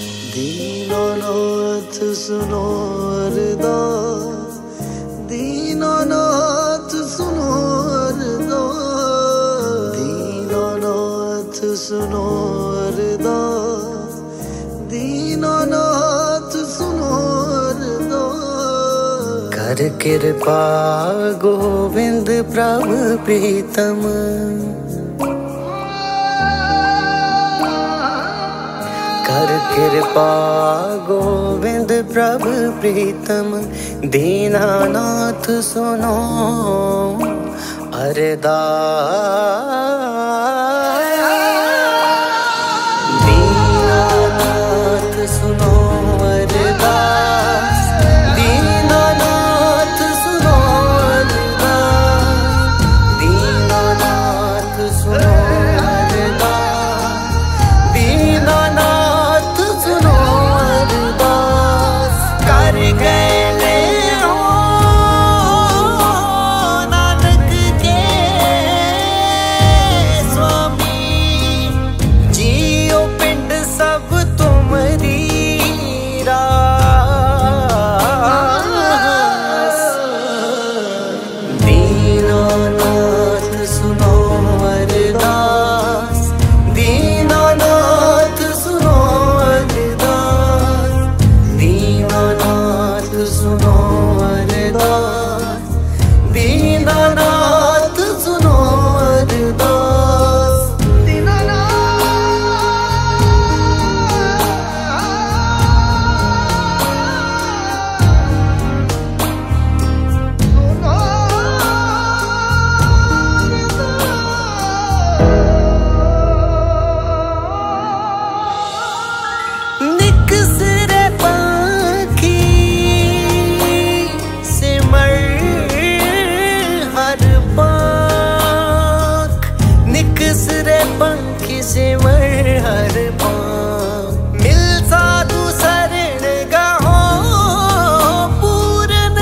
दीनानाथ सुनो अरदास, दीनानाथ सुनो अरदास, दीनानाथ सुनो अरदास, दीनानाथ सुनो अरदास। कर कृपा गोविंद प्रभु प्रीतम, कर कृपा गोविंद प्रभु प्रीतम, दीनानाथ सुनो अरदास, दीनानाथ सुनो अरदास, दीनानाथ सुनो अरदास, दीनानाथ सुनो अरदास, दीनानाथ सुनो अरदास। कर गए हो नानक के स्वामी, जियो पिंड सब तुम्हारी रास। दीनानाथ सुनो अरदास, दीनानाथ सुनो अरदास, दीनानाथ सुनो अरदास, दीनानाथ सुनो अरदास। निकसरे पाखी सिमर हर पाख, निकसरे पंखी सिमर हर पाख। मिल साधु शरण गाहो पूरन,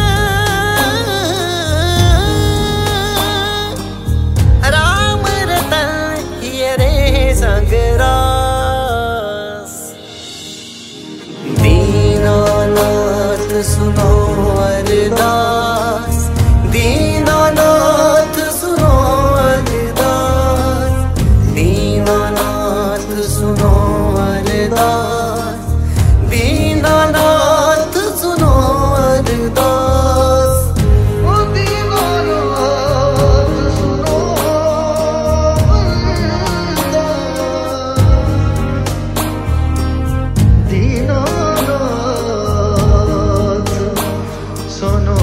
राम रतन हियरे संग रास। दीनानाथ सुनो अरदास, दीनानाथ सुनो अरदास, दीनानाथ सुनो अरदास, दीनानाथ सुनो अरदास। ओ दीनानाथ सुनो अरदास, दीनानाथ सुनो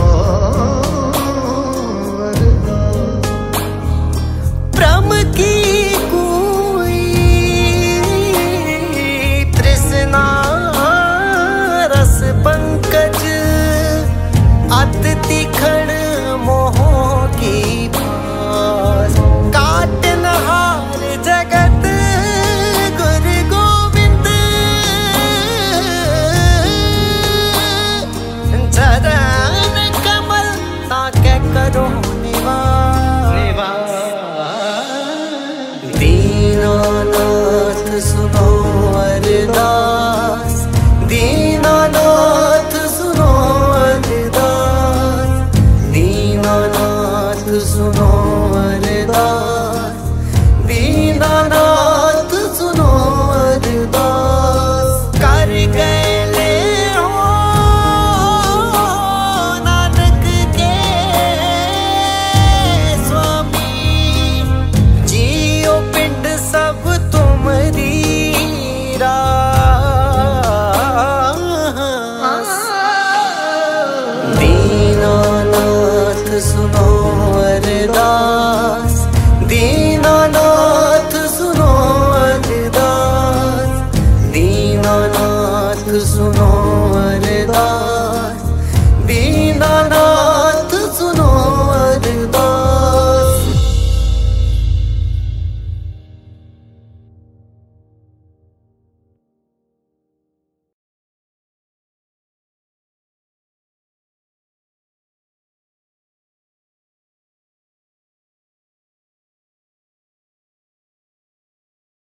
अरदास। ब्रह्म की कोई तृष्णा रस पंकज, अत तीखण मोह की पास। काटनहार जगत गुरु गोविंद, चरण कमल ताके करो निवास। दीनानाथ सुनो